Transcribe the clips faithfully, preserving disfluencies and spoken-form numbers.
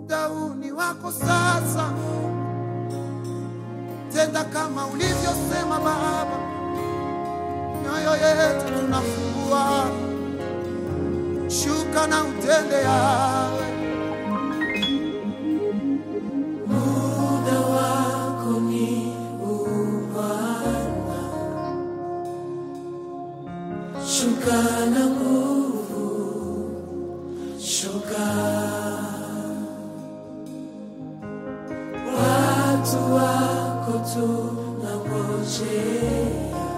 muda huu ni wako sasa. Tenda kama ulivyosema Baba, mioyo yetu tunafungua. Shuka na utende yawe. Muda wako ni Bwana, shuka na nguvu, shuka. Watu wako tunangojea,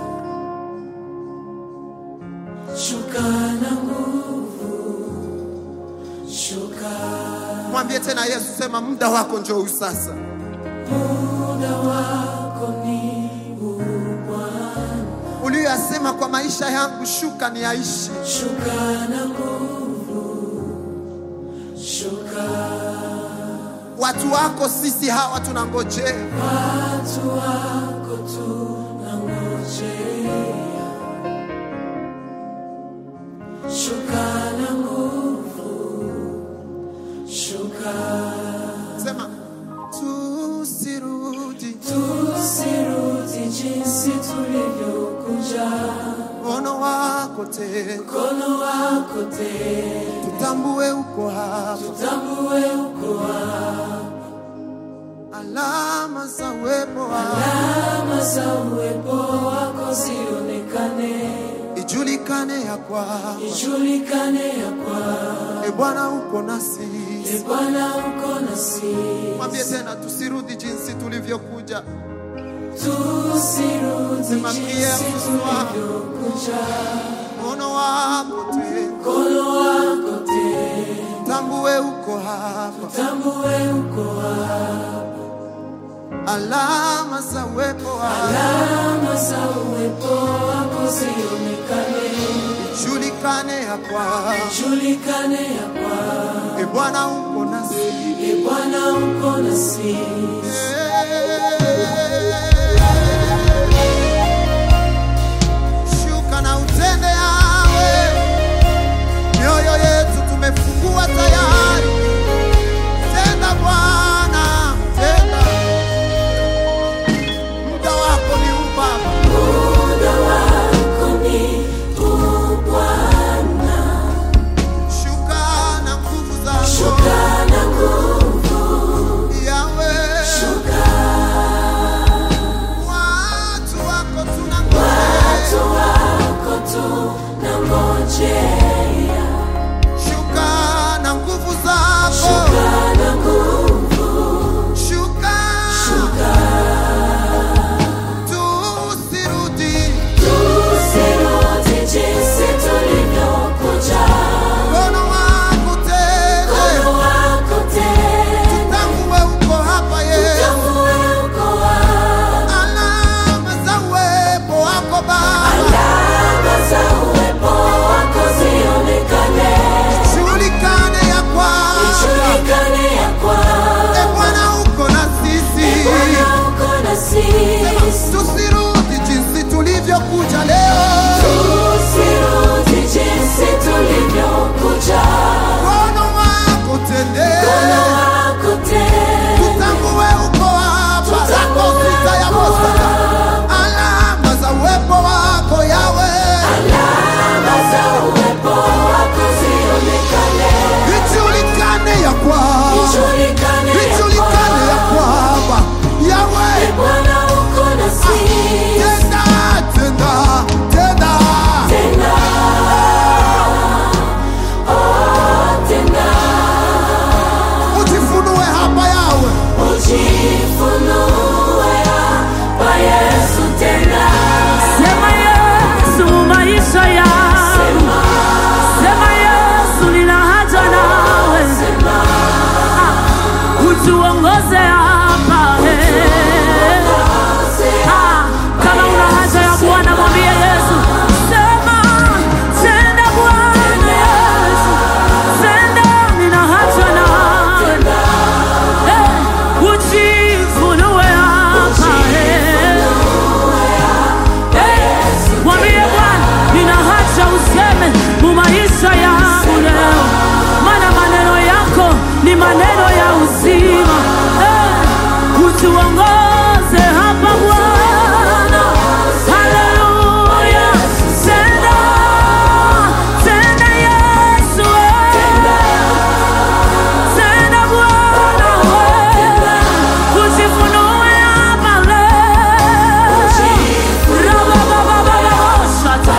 shuka na nguvu, shuka. Mwambie tena Yesu, sema muda wako njoo sasa. Muda wako ni Bwana, uliyosema kwa maisha yangu, shuka ni aishi. Shuka na nguvu, shuka. Watu wako sisi hawa tunangojea, watu wako tunangojea. Shuka na nguvu, shuka. Sema tusirudi, tusirudi jinsi tulivyokuja. Mkono wako tena, mkono wako tena. Tutambue uko hapa, tutambue uko hapa. Alama za uwepo wako, alama za uwepo wako zionekane. Ijulikane ya kwamba, ijulikane ya kwamba, e Bwana uko nasi, e Bwana uko nasi. Mwambie tena tusirudi jinsi tulivyokuja. Tusirudi jinsi tulivyokuja. Mkono wako tena, mkono wako tena. Tambue uko hapa, tambue uko hapa. Alama za uwepo wako, alama za uwepo wako zionekane. Ijulikane ya kwamba, ijulikane ya kwamba, e Bwana uko nasi, e Bwana uko nasi. Shuka na utende yawe. Mioyo yetu tumefungua tayari. Tenda Bwana, tenda. Muda wako ni Baba, muda wako ni Bwana. Shuka na nguvu zako, shuka na nguvu yawe. Shuka. Watu wako tunangojea, watu wako tunangojea. Shuka na nguvu zako, shuka na nguvu, shuka. Shuka. Tusirudi, tusirudi jinsi tulivyokuja. Mkono wako tena, mkono wako tena. Tutambue uko hapa Yesu, tutambue uko hapa. Alama za uwepo wako Baba, alama za uwepo wako zionekane. Ijulikane ya kwamba, ijulikane ya kwamba, e Bwana uko na sisi, e Bwana uko na sisi. Tusirudi jinsi tulivyokuja leo, tusirudi jinsi tulivyokuja. Mkono wako tende, mkono wako tena. Tutambue uko hapa, tutambue ya Musa. Alama za uwepo wako yawe, alama za uwepo wako zionekane. Ijulikane ya kwamba, Ijulikane ya kwamba yawe, e Bwana uko nasi. tenda, tenda, tenda, Tena, oh tena. Ujifunue hapa yawe, Ujifunue hapa Yesu tena. Sema Yesu maisha yangu. Sema, Sema Yesu nina haja nawe. sema. Utuongoze hapa. Ah, kama una haja ya Bwana mwambie Yesu. Sema, tenda Bwana Yesu. Tenda nina haja nawe. Eh, ujifunue hapa. Mwambie Bwana nina haja useme mu maisha yangu leo. Maana maneno yako ni maneno ya uzima. utuongoze hapa Bwana. Haleluya. Tenda, tenda Yesu, tenda Bwana, ujifunue hapa leo. Rabababababashata.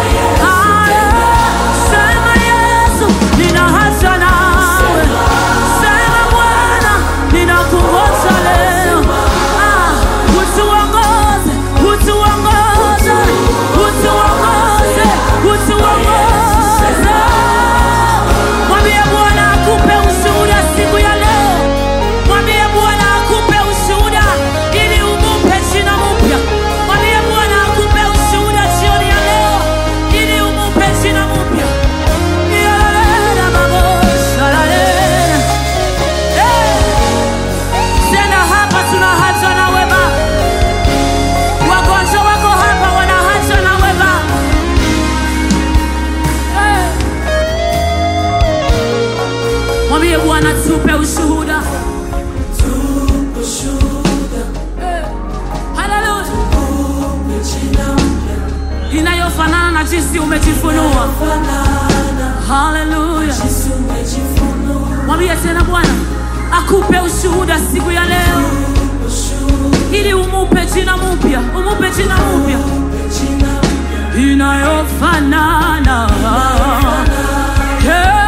Sema Yesu, nina haja nawe. Sema Bwana, ninakungoja leo. Ah, utuongoze, utuongoze, utuongoze, utuongoze. Mwambie Bwana akupe ushuhuda siku ya leo. Mwambie Bwana akupe ushuhuda ili umupe jina mpya. Mwambie Bwana akupe ushuhuda jioni ya leo ili umupe jina mpya. Yalala babosha lale. Eh, tena hapa tuna haja na wema. Wagonjwa wako hapa wana haja na wema. Eh, mwambie Bwana tupe ushuhuda. Eh, haleluya. Inayofanana na jinsi umejifunua. Haleluya. Mwambie tena Bwana akupe ushuhuda siku ya leo ili umupe jina mpya, umupe jina mpya inayofanana. Yeah.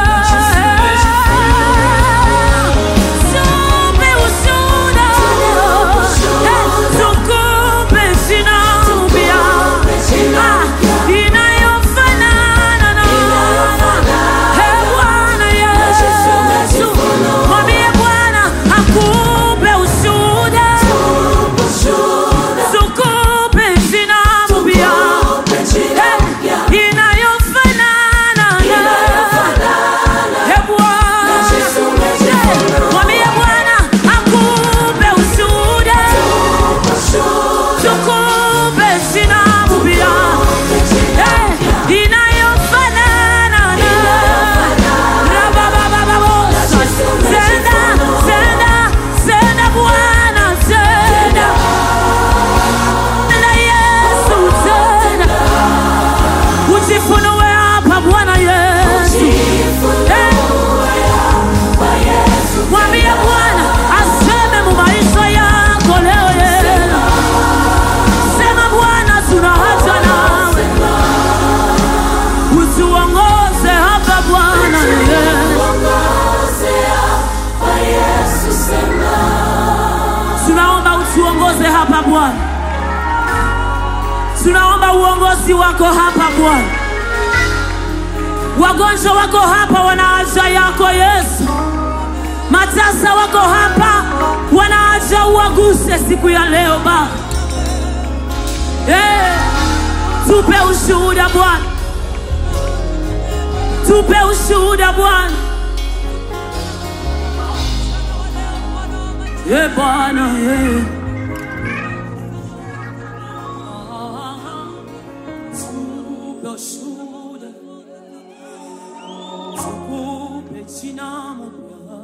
Tupe ushuhuda. Eh, tukupe jina mpya. Ah, inayofanana na Eh, Bwana Yesu. Mwambie Bwana akupe ushuhuda. Tukupe jina mpya. Eh, inayofanana na Eh, Bwana. Eh, mwambie Bwana akupe ushuhuda. Tukupe jina mpya. Eh, inayofanana na Rababababosha. Tenda, tenda, tenda Bwana, tenda. Tenda Yesu, tenda. Ujifunue hapa Bwana Yesu. Eh, mwambie Bwana aseme mu maisha yako leo Yesu. Sema Bwana tuna haja nawe. Utuongoze hapa Bwana Yesu. Tunaomba utuongoze hapa Bwana. Tunaomba uongozi wako hapa Bwana. Wagonjwa wako hapa wana haja yako Yesu. Matasa wako hapa wana haja uwaguse siku ya leo Baba. Eh, tupe ushuhuda Bwana. Tupe ushuhuda Bwana. Eh, Bwana, eh. Tupe ushuhuda. Tukupe jina mpya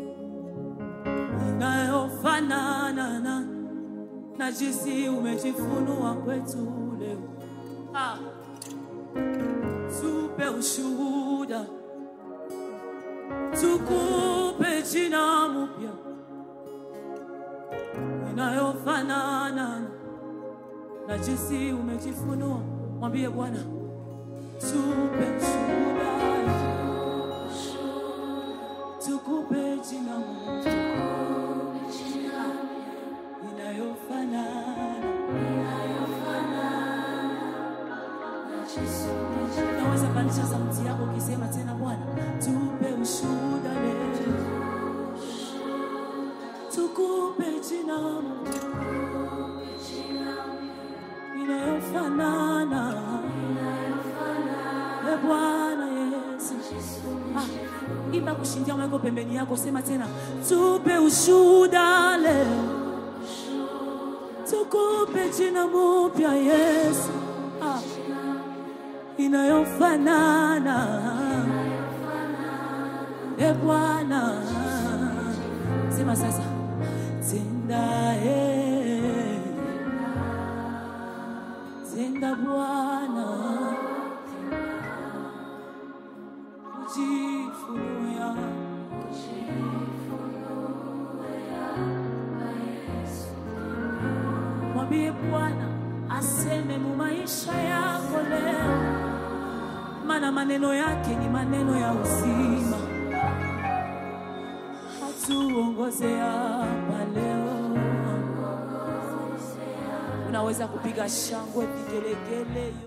inayofanana na na jinsi umejifunua kwetu leo. Ah, tupe ushuhuda. Tukupe jina mpya inayofanana na jinsi umejifunua. Mwambie Bwana tupe ushuhuda. Tukupe jina mpya inayofanana. Naweza pandisha sauti yako ukisema tena Bwana tupe ushuhuda leo. Tukupe jina mpya inayofanana. Eh, Bwana Yesu. Ah, imba kushindia mweko pembeni yako, sema tena tupe ushuhuda leo. Tukupe jina mpya Yesu. Ah, inayofanana. Eh, Bwana. Sema sasa. tenda eh, tenda Bwana, ujifunua, mwambie Bwana aseme mu maisha yako leo, maana maneno yake ni maneno ya uzima. Hatuongoze hapa leo. Unaweza kupiga shangwe, vigelegele.